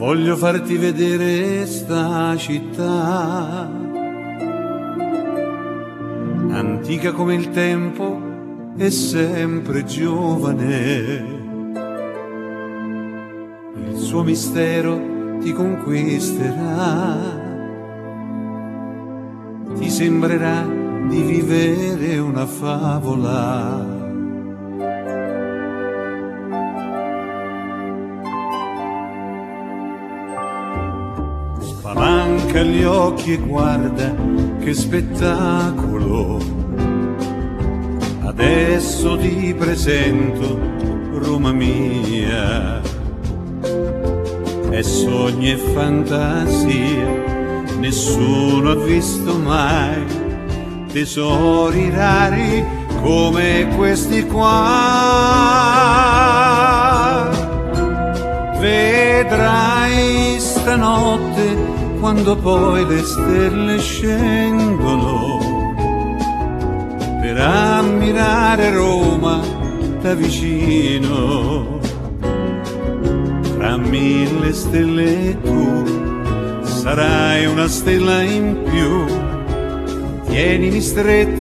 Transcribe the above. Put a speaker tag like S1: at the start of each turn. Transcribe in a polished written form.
S1: Voglio farti vedere sta città, antica come il tempo e sempre giovane. Il suo mistero ti conquisterà, ti sembrerà di vivere una favola. Spalanca gli occhi e guarda che spettacolo. Adesso ti presento Roma mia. È sogno e fantasia, nessuno ha visto mai tesori rari come questi qua. Vedrai stanotte quando poi le stelle scendono per ammirare Roma da vicino. Tra mille stelle tu sarai una stella in più. Tienimi stretto